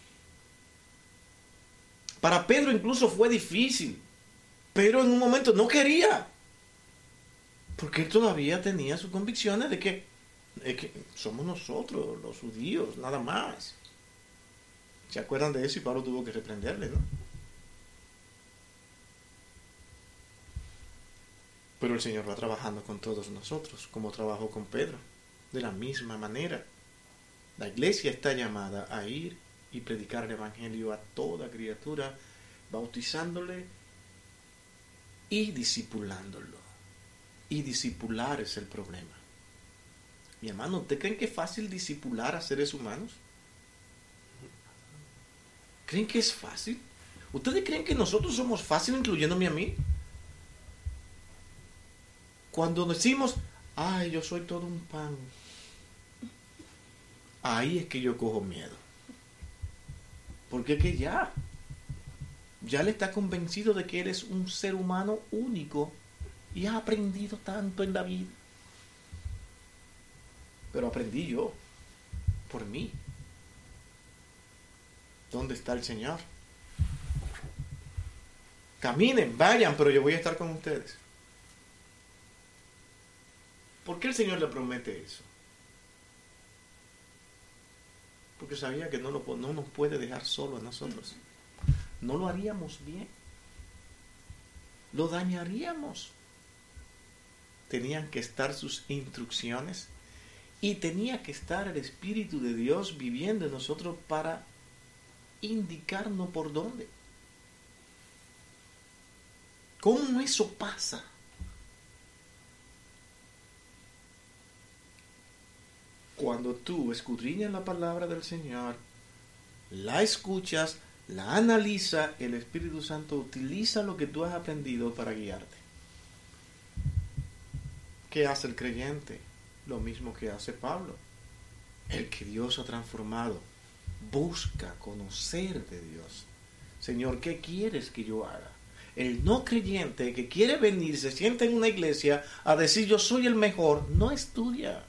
Para Pedro incluso fue difícil. Pero en un momento no quería. Porque él todavía tenía sus convicciones de que somos nosotros, los judíos, nada más. ¿Se acuerdan de eso? Y Pablo tuvo que reprenderle, ¿no? Pero el Señor va trabajando con todos nosotros, como trabajó con Pedro, de la misma manera. La iglesia está llamada a ir y predicar el Evangelio a toda criatura, bautizándole y discipulándolo. Y discipular es el problema. Mi hermano, ¿ustedes creen que es fácil discipular a seres humanos? ¿Creen que es fácil? ¿Ustedes creen que nosotros somos fáciles, incluyéndome a mí? Cuando decimos, ay, yo soy todo un pan, ahí es que yo cojo miedo. Porque es que ya le está convencido de que él es un ser humano único y ha aprendido tanto en la vida. Pero aprendí yo, por mí. ¿Dónde está el Señor? Caminen, vayan, pero yo voy a estar con ustedes. ¿Por qué el Señor le promete eso? Porque sabía que no nos puede dejar solo a nosotros. No lo haríamos bien. Lo dañaríamos. Tenían que estar sus instrucciones y tenía que estar el Espíritu de Dios viviendo en nosotros para indicarnos por dónde. ¿Cómo eso pasa? Cuando tú escudriñas la palabra del Señor, la escuchas, la analiza, el Espíritu Santo utiliza lo que tú has aprendido para guiarte. ¿Qué hace el creyente? Lo mismo que hace Pablo. El que Dios ha transformado busca conocer de Dios. Señor, ¿qué quieres que yo haga? El no creyente que quiere venir, se sienta en una iglesia a decir yo soy el mejor, no estudia.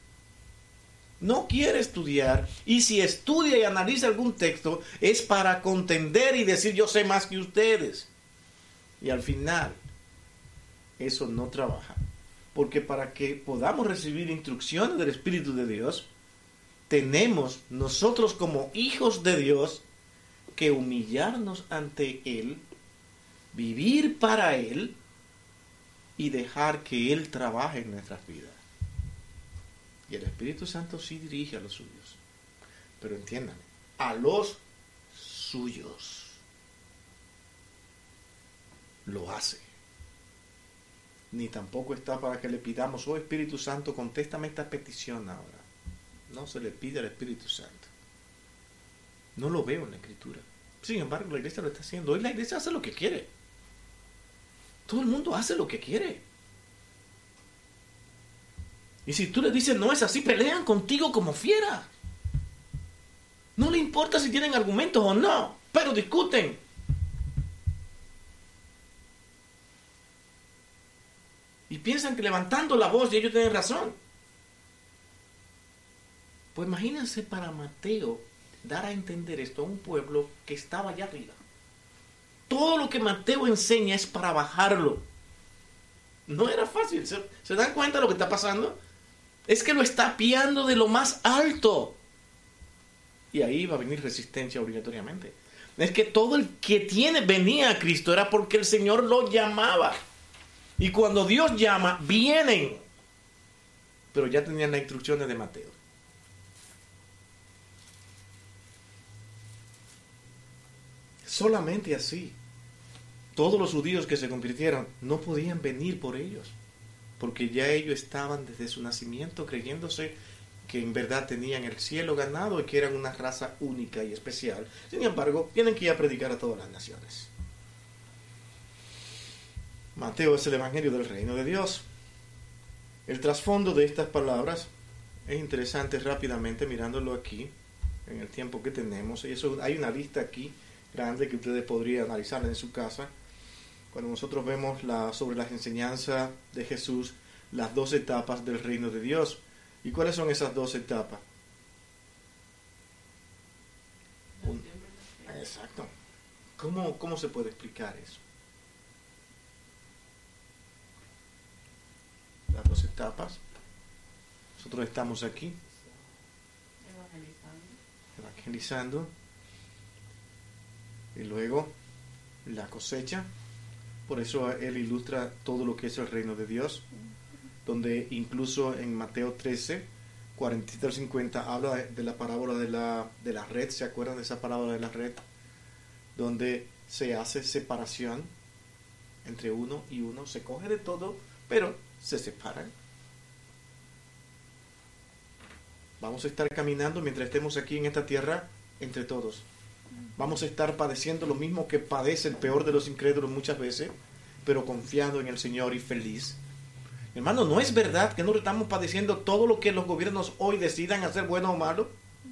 No quiere estudiar, y si estudia y analiza algún texto es para contender y decir yo sé más que ustedes. Y al final eso no trabaja. Porque para que podamos recibir instrucciones del Espíritu de Dios, tenemos nosotros como hijos de Dios que humillarnos ante Él, vivir para Él y dejar que Él trabaje en nuestras vidas. Y el Espíritu Santo sí dirige a los suyos. Pero entiendan, a los suyos lo hace. Ni tampoco está para que le pidamos, oh Espíritu Santo, contéstame esta petición ahora. No se le pide al Espíritu Santo. No lo veo en la Escritura. Sin embargo, la iglesia lo está haciendo. Hoy la iglesia hace lo que quiere. Todo el mundo hace lo que quiere. Y si tú le dices no es así, pelean contigo como fiera. No le importa si tienen argumentos o no, pero discuten. Y piensan que levantando la voz y ellos tienen razón. Pues imagínense para Mateo dar a entender esto a un pueblo que estaba allá arriba. Todo lo que Mateo enseña es para bajarlo. No era fácil. ¿Se dan cuenta de lo que está pasando? Es que lo está piando de lo más alto. Y ahí va a venir resistencia obligatoriamente. Es que todo el que venía a Cristo era porque el Señor lo llamaba. Y cuando Dios llama, vienen. Pero ya tenían las instrucciones de Mateo. Solamente así. Todos los judíos que se convirtieron no podían venir por ellos. Porque ya ellos estaban desde su nacimiento creyéndose que en verdad tenían el cielo ganado y que eran una raza única y especial. Sin embargo, tienen que ir a predicar a todas las naciones. Mateo es el Evangelio del Reino de Dios. El trasfondo de estas palabras es interesante rápidamente mirándolo aquí. en el tiempo que tenemos. Y eso, hay una lista aquí grande que ustedes podrían analizar en su casa. Cuando nosotros vemos sobre las enseñanzas de Jesús, las 2 etapas del reino de Dios. ¿Y cuáles son esas 2 etapas? Exacto. ¿Cómo se puede explicar eso? Las 2 etapas. Nosotros estamos aquí evangelizando, y luego la cosecha. Por eso él ilustra todo lo que es el reino de Dios, donde incluso en Mateo 13, 47 al 50 habla de la parábola de la red. ¿Se acuerdan de esa parábola de la red? Donde se hace separación entre uno y uno, se coge de todo, pero se separan. Vamos a estar caminando mientras estemos aquí en esta tierra entre todos. Vamos a estar padeciendo lo mismo que padece el peor de los incrédulos muchas veces, pero confiado en el Señor y feliz. Hermano, ¿no es verdad que no estamos padeciendo todo lo que los gobiernos hoy decidan hacer bueno o malo?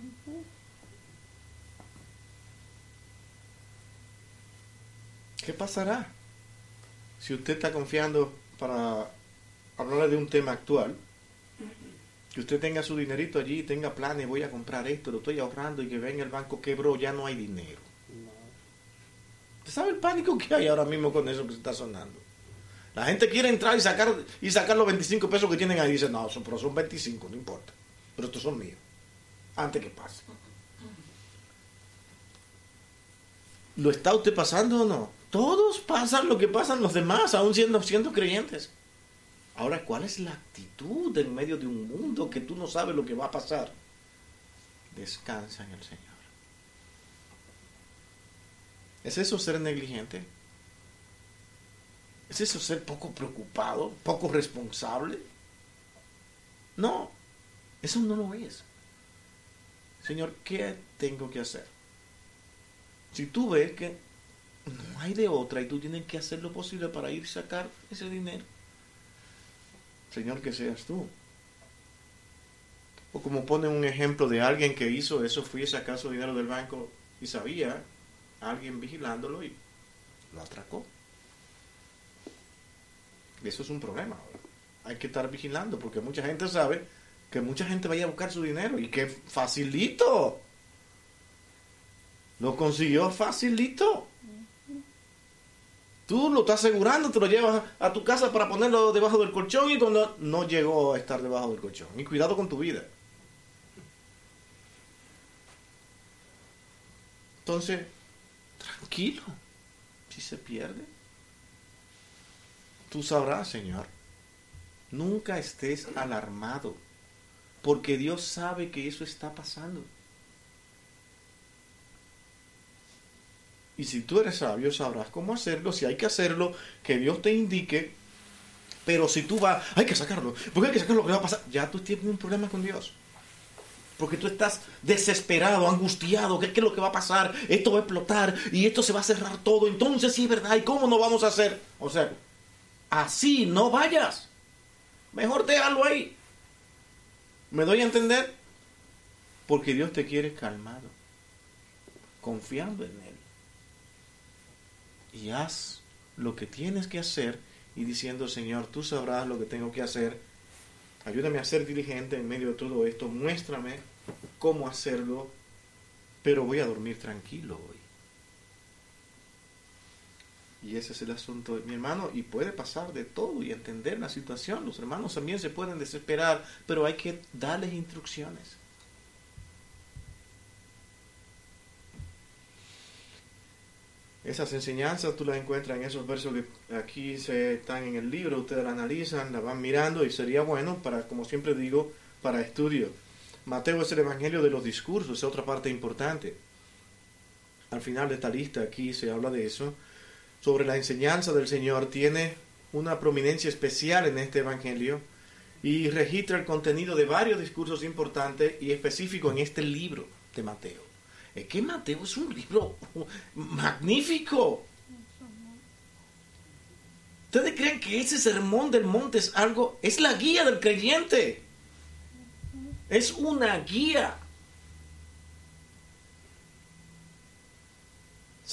¿Qué pasará si usted está confiando, para hablarle de un tema actual, que usted tenga su dinerito allí, tenga planes, voy a comprar esto, lo estoy ahorrando, y que venga el banco, quebró, ya no hay dinero? ¿Usted sabe el pánico que hay ahora mismo con eso que se está sonando? La gente quiere entrar y sacar los 25 pesos que tienen ahí, y dice, no, pero son 25, no importa, pero estos son míos, antes que pase. ¿Lo está usted pasando o no? Todos pasan lo que pasan los demás, aún siendo creyentes. Ahora, ¿cuál es la actitud en medio de un mundo que tú no sabes lo que va a pasar? Descansa en el Señor. ¿Es eso ser negligente? ¿Es eso ser poco preocupado, poco responsable? No, eso no lo es. Señor, ¿qué tengo que hacer? Si tú ves que no hay de otra y tú tienes que hacer lo posible para ir a sacar ese dinero, Señor, que seas tú. O como ponen un ejemplo de alguien que hizo eso, fue a sacar su dinero del banco y sabía a alguien vigilándolo y lo atracó. Eso es un problema. Hay que estar vigilando, porque mucha gente sabe que mucha gente vaya a buscar su dinero, y que facilito. Lo consiguió facilito. Tú lo estás asegurando, te lo llevas a tu casa para ponerlo debajo del colchón, y cuando no llegó a estar debajo del colchón. Y cuidado con tu vida. Entonces, tranquilo. Si se pierde, tú sabrás, Señor. Nunca estés alarmado, porque Dios sabe que eso está pasando. Y si tú eres sabio, sabrás cómo hacerlo. Si hay que hacerlo, que Dios te indique. Pero si tú vas, hay que sacarlo, porque hay que sacarlo, ¿qué va a pasar? Ya tú tienes un problema con Dios. Porque tú estás desesperado, angustiado. ¿Qué es lo que va a pasar? Esto va a explotar y esto se va a cerrar todo. Entonces sí es verdad. ¿Y cómo no vamos a hacer? O sea, así no vayas. Mejor déjalo ahí. ¿Me doy a entender? Porque Dios te quiere calmado, confiando en Él. Y haz lo que tienes que hacer y diciendo, Señor, tú sabrás lo que tengo que hacer. Ayúdame a ser diligente en medio de todo esto. Muéstrame cómo hacerlo, pero voy a dormir tranquilo hoy. Y ese es el asunto, mi hermano, y puede pasar de todo y entender la situación. Los hermanos también se pueden desesperar, pero hay que darles instrucciones. Esas enseñanzas tú las encuentras en esos versos que aquí están en el libro, ustedes la analizan, la van mirando, y sería bueno para, como siempre digo, para estudio. Mateo es el evangelio de los discursos, es otra parte importante. Al final de esta lista aquí se habla de eso. Sobre la enseñanza del Señor, tiene una prominencia especial en este evangelio y registra el contenido de varios discursos importantes y específicos en este libro de Mateo. Es que Mateo es un libro magnífico. ¿Ustedes creen que ese sermón del monte es la guía del creyente? Es una guía.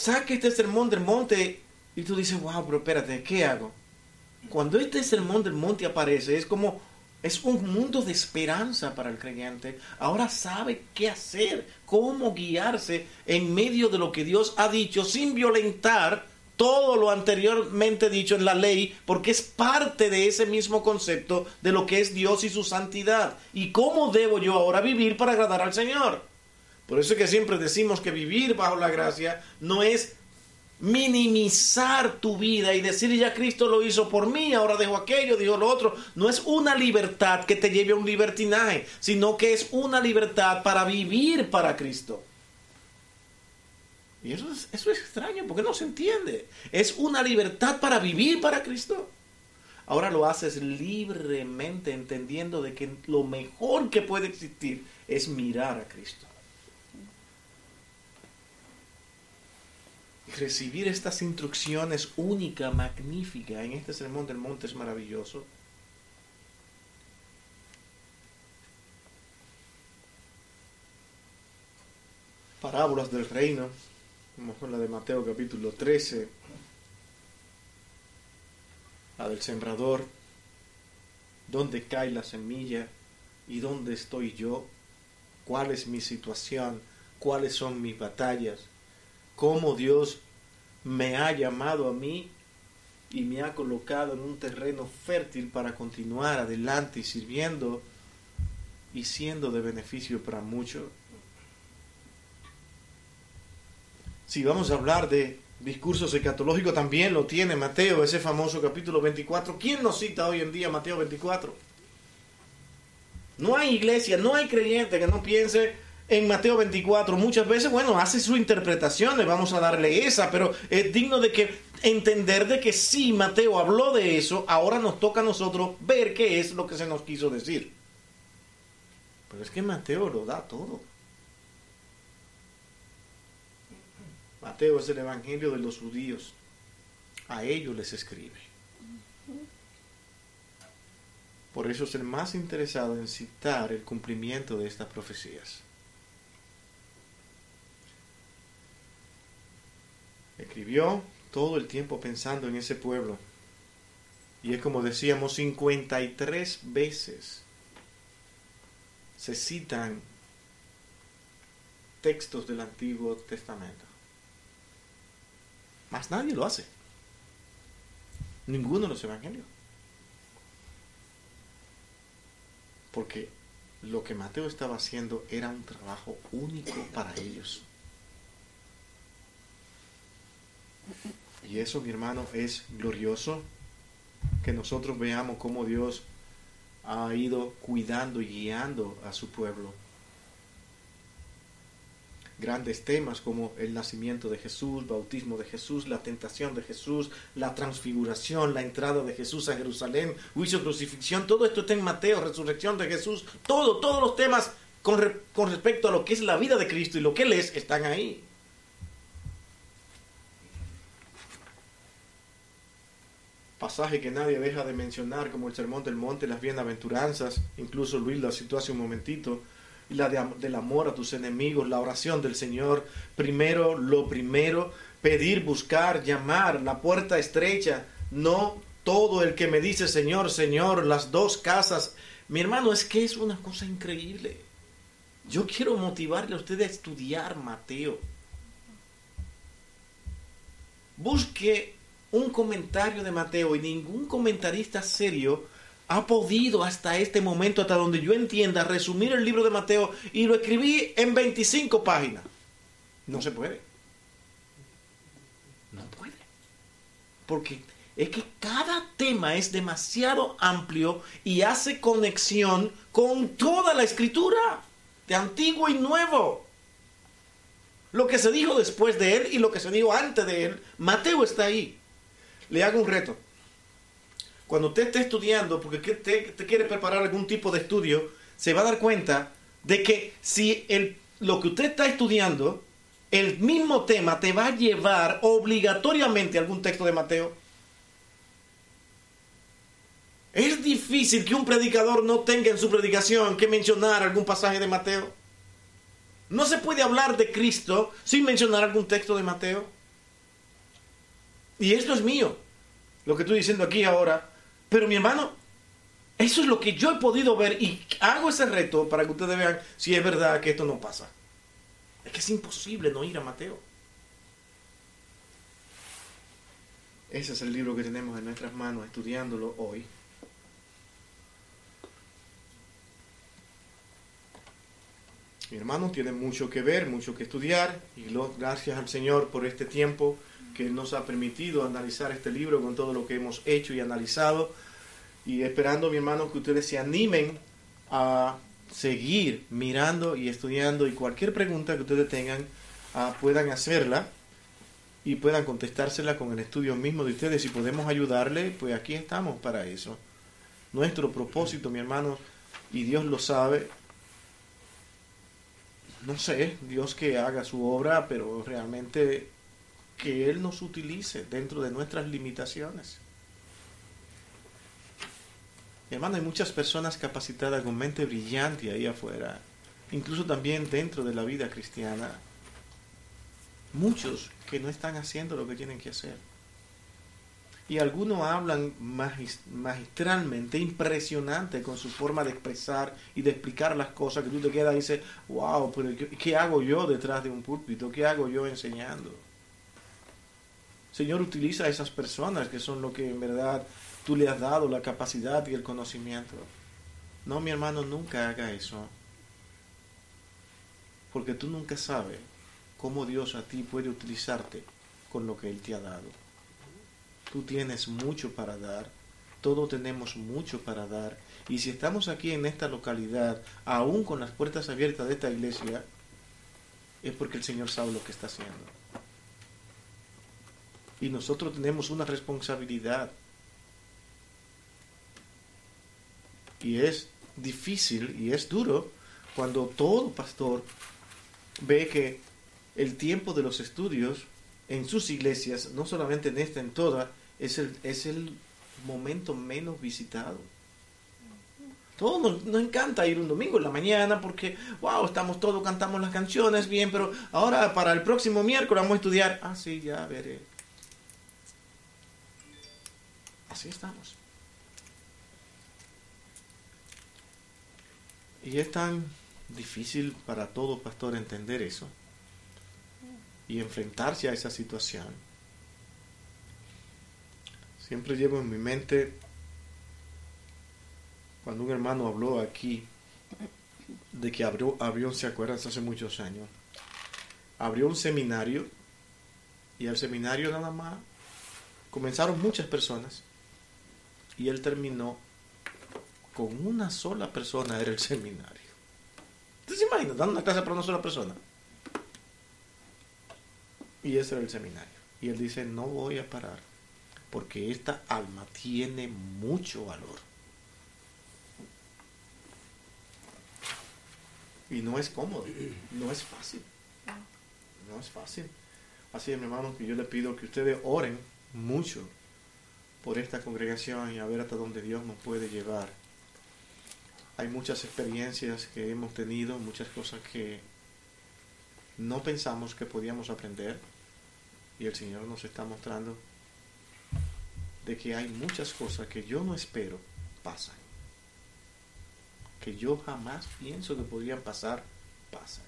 saca este sermón del monte y tú dices, wow, pero espérate, ¿qué hago? Cuando este sermón del monte aparece, es un mundo de esperanza para el creyente. Ahora sabe qué hacer, cómo guiarse en medio de lo que Dios ha dicho sin violentar todo lo anteriormente dicho en la ley, porque es parte de ese mismo concepto de lo que es Dios y su santidad. ¿Y cómo debo yo ahora vivir para agradar al Señor? Por eso es que siempre decimos que vivir bajo la gracia no es minimizar tu vida y decir ya Cristo lo hizo por mí, ahora dejo aquello, digo lo otro. No es una libertad que te lleve a un libertinaje, sino que es una libertad para vivir para Cristo. Y eso es extraño porque no se entiende. Es una libertad para vivir para Cristo. Ahora lo haces libremente, entendiendo de que lo mejor que puede existir es mirar a Cristo. Recibir estas instrucciones única, magnífica, en este sermón del monte es maravilloso. Parábolas del reino, como fue la de Mateo capítulo 13, la del sembrador, dónde cae la semilla y dónde estoy yo, cuál es mi situación, cuáles son mis batallas, cómo Dios me ha llamado a mí y me ha colocado en un terreno fértil para continuar adelante y sirviendo y siendo de beneficio para muchos. Si vamos a hablar de discursos escatológicos, también lo tiene Mateo, ese famoso capítulo 24. ¿Quién nos cita hoy en día Mateo 24? No hay iglesia, no hay creyente que no piense en Mateo 24. Muchas veces, bueno, hace sus interpretaciones, vamos a darle esa, pero es digno de que entender de que sí, Mateo habló de eso, ahora nos toca a nosotros ver qué es lo que se nos quiso decir. Pero es que Mateo lo da todo. Mateo es el evangelio de los judíos. A ellos les escribe. Por eso es el más interesado en citar el cumplimiento de estas profecías. Escribió todo el tiempo pensando en ese pueblo. Y es como decíamos, 53 veces se citan textos del Antiguo Testamento. Más nadie lo hace. Ninguno de los evangelios. Porque lo que Mateo estaba haciendo era un trabajo único para ellos. Y eso, mi hermano, es glorioso, que nosotros veamos cómo Dios ha ido cuidando y guiando a su pueblo. Grandes temas como el nacimiento de Jesús, bautismo de Jesús, la tentación de Jesús, la transfiguración, la entrada de Jesús a Jerusalén, juicio, crucifixión, todo esto está en Mateo, resurrección de Jesús, todos los temas con respecto a lo que es la vida de Cristo y lo que Él es, están ahí. Pasaje que nadie deja de mencionar, como el Sermón del Monte, las bienaventuranzas, incluso Luis la citó hace un momentito, y la del amor a tus enemigos, la oración del Señor, lo primero, pedir, buscar, llamar, la puerta estrecha, no todo el que me dice Señor, Señor, las dos casas. Mi hermano, es que es una cosa increíble. Yo quiero motivarle a usted a estudiar Mateo. Busque un comentario de Mateo y ningún comentarista serio ha podido hasta este momento, hasta donde yo entienda, resumir el libro de Mateo y lo escribí en 25 páginas. No se puede. No puede. Porque es que cada tema es demasiado amplio y hace conexión con toda la escritura, de antiguo y nuevo. Lo que se dijo después de él y lo que se dijo antes de él, Mateo está ahí. Le hago un reto. Cuando usted esté estudiando, porque te quiere preparar algún tipo de estudio, se va a dar cuenta de que si lo que usted está estudiando, el mismo tema te va a llevar obligatoriamente a algún texto de Mateo. Es difícil que un predicador no tenga en su predicación que mencionar algún pasaje de Mateo. No se puede hablar de Cristo sin mencionar algún texto de Mateo. Y esto es mío, lo que estoy diciendo aquí ahora. Pero mi hermano, eso es lo que yo he podido ver y hago ese reto para que ustedes vean si es verdad que esto no pasa. Es que es imposible no ir a Mateo. Ese es el libro que tenemos en nuestras manos estudiándolo hoy. Mi hermano tiene mucho que ver, mucho que estudiar y gracias al Señor por este tiempo que Él nos ha permitido analizar este libro con todo lo que hemos hecho y analizado y esperando, mi hermano, que ustedes se animen a seguir mirando y estudiando y cualquier pregunta que ustedes tengan puedan hacerla y puedan contestársela con el estudio mismo de ustedes. Si podemos ayudarle, pues aquí estamos para eso. Nuestro propósito, mi hermano, y Dios lo sabe, no sé, Dios que haga su obra, pero realmente que Él nos utilice dentro de nuestras limitaciones. Mi hermano, hay muchas personas capacitadas con mente brillante ahí afuera, incluso también dentro de la vida cristiana. Muchos que no están haciendo lo que tienen que hacer. Y algunos hablan magistralmente, impresionante con su forma de expresar y de explicar las cosas, que tú te quedas y dices, wow, pero ¿qué hago yo detrás de un púlpito? ¿Qué hago yo enseñando? Señor, utiliza a esas personas que son lo que en verdad tú le has dado, la capacidad y el conocimiento. No, mi hermano, nunca haga eso. Porque tú nunca sabes cómo Dios a ti puede utilizarte con lo que Él te ha dado. Tú tienes mucho para dar, todos tenemos mucho para dar, y si estamos aquí en esta localidad, aún con las puertas abiertas de esta iglesia, es porque el Señor sabe lo que está haciendo. Y nosotros tenemos una responsabilidad. Y es difícil y es duro cuando todo pastor ve que el tiempo de los estudios en sus iglesias, no solamente en esta, en todas, es el momento menos visitado. Todos nos encanta ir un domingo en la mañana porque, wow, estamos todos, cantamos las canciones bien, pero ahora para el próximo miércoles vamos a estudiar. Ah, sí, ya veré. Así estamos. Y es tan difícil para todo pastor entender eso y enfrentarse a esa situación. Siempre llevo en mi mente cuando un hermano habló aquí de que abrió, ¿se acuerdan? Hace muchos años. Abrió un seminario y al seminario nada más comenzaron muchas personas y él terminó con una sola persona, era el seminario. ¿Usted se imagina dando una clase para una sola persona? Y ese era el seminario. Y él dice, no voy a parar porque esta alma tiene mucho valor. Y no es cómodo, no es fácil. No es fácil. Así es, mi hermano, que yo le pido que ustedes oren mucho por esta congregación y a ver hasta dónde Dios nos puede llevar. Hay muchas experiencias que hemos tenido, muchas cosas que no pensamos que podíamos aprender y el Señor nos está mostrando de que hay muchas cosas que yo no espero pasan, que yo jamás pienso que podrían pasar, pasan.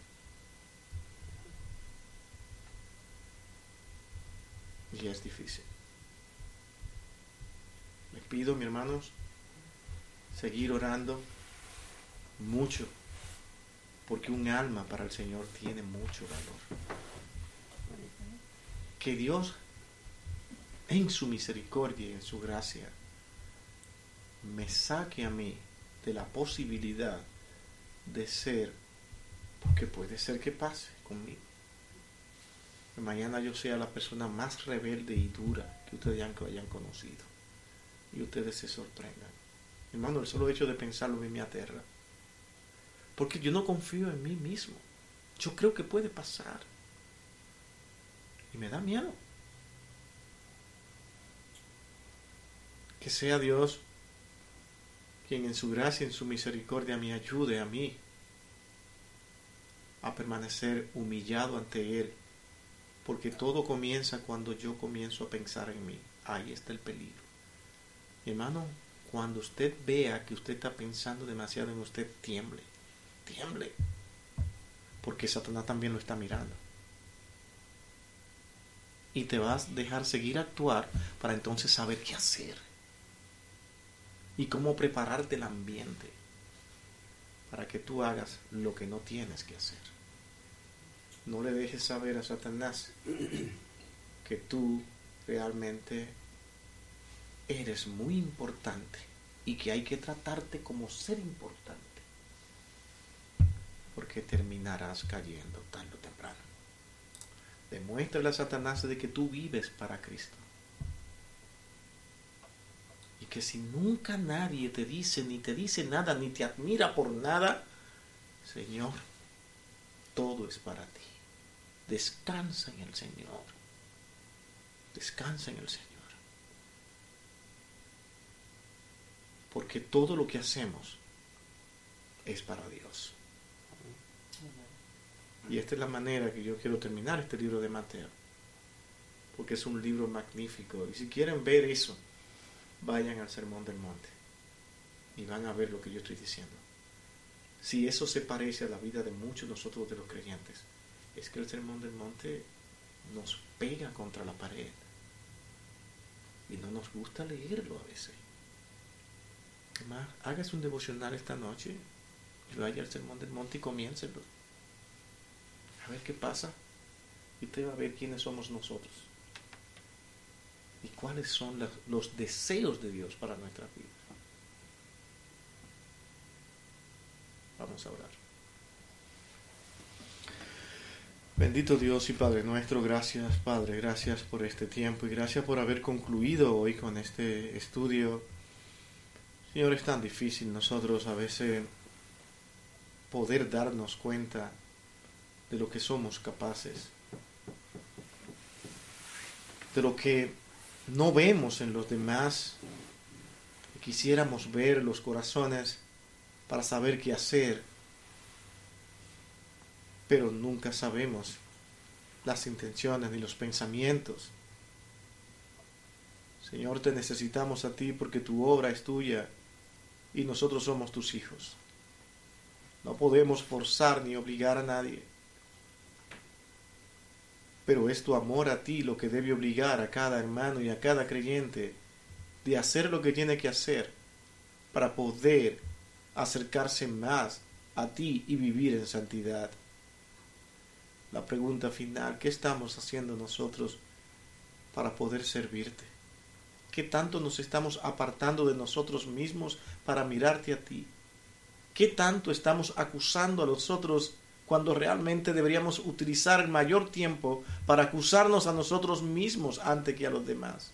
Y es difícil. Les pido, mis hermanos, seguir orando mucho, porque un alma para el Señor tiene mucho valor. Que Dios, en su misericordia y en su gracia, me saque a mí de la posibilidad de ser, porque puede ser que pase conmigo, que mañana yo sea la persona más rebelde y dura que ustedes hayan conocido y ustedes se sorprendan. Hermano, el solo hecho de pensarlo me aterra, porque yo no confío en mí mismo. Yo creo que puede pasar y me da miedo. Que sea Dios quien en su gracia y en su misericordia me ayude a mí a permanecer humillado ante Él Porque todo comienza cuando yo comienzo a pensar en mí. Ahí está el peligro. Mi hermano, cuando usted vea que usted está pensando demasiado en usted, tiemble. Tiemble. Porque Satanás también lo está mirando. Y te vas a dejar seguir actuar para entonces saber qué hacer. Y cómo prepararte el ambiente para que tú hagas lo que no tienes que hacer. No le dejes saber a Satanás que tú realmente eres muy importante y que hay que tratarte como ser importante, porque terminarás cayendo tarde o temprano. Demuéstrale a Satanás de que tú vives para Cristo. Y que si nunca nadie te dice, ni te dice nada, ni te admira por nada, Señor, todo es para ti. Descansa en el Señor. Descansa en el Señor. Porque todo lo que hacemos es para Dios. Y esta es la manera que yo quiero terminar este libro de Mateo. Porque es un libro magnífico. Y si quieren ver eso, vayan al Sermón del Monte. Y van a ver lo que yo estoy diciendo. Si eso se parece a la vida de muchos de nosotros de los creyentes, es que el Sermón del Monte nos pega contra la pared. Y no nos gusta leerlo a veces. Además, hágase un devocional esta noche. Y vaya al Sermón del Monte y comiéncelo. A ver qué pasa. Y usted va a ver quiénes somos nosotros. Y cuáles son los deseos de Dios para nuestra vida. Vamos a orar. Bendito Dios y Padre nuestro, gracias Padre, gracias por este tiempo y gracias por haber concluido hoy con este estudio. Señor, es tan difícil nosotros a veces poder darnos cuenta de lo que somos capaces, de lo que no vemos en los demás y quisiéramos ver los corazones para saber qué hacer, pero nunca sabemos las intenciones ni los pensamientos. Señor, te necesitamos a ti porque tu obra es tuya y nosotros somos tus hijos. No podemos forzar ni obligar a nadie, pero es tu amor a ti lo que debe obligar a cada hermano y a cada creyente de hacer lo que tiene que hacer para poder acercarse más a ti y vivir en santidad. La pregunta final, ¿qué estamos haciendo nosotros para poder servirte? ¿Qué tanto nos estamos apartando de nosotros mismos para mirarte a ti? ¿Qué tanto estamos acusando a los otros cuando realmente deberíamos utilizar el mayor tiempo para acusarnos a nosotros mismos antes que a los demás?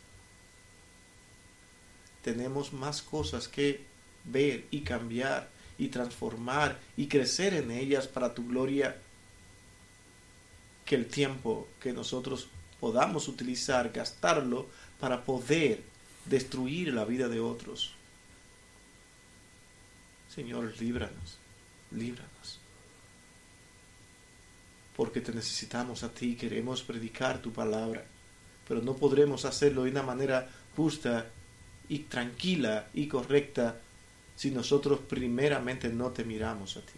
Tenemos más cosas que ver y cambiar y transformar y crecer en ellas para tu gloria que el tiempo que nosotros podamos utilizar, gastarlo para poder destruir la vida de otros. Señor, líbranos, líbranos. Porque te necesitamos a ti, queremos predicar tu palabra, pero no podremos hacerlo de una manera justa y tranquila y correcta si nosotros primeramente no te miramos a ti.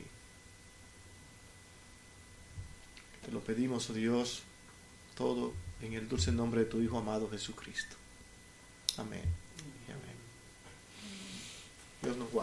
Te lo pedimos, oh Dios, todo en el dulce nombre de tu Hijo amado Jesucristo. Amén. Amén.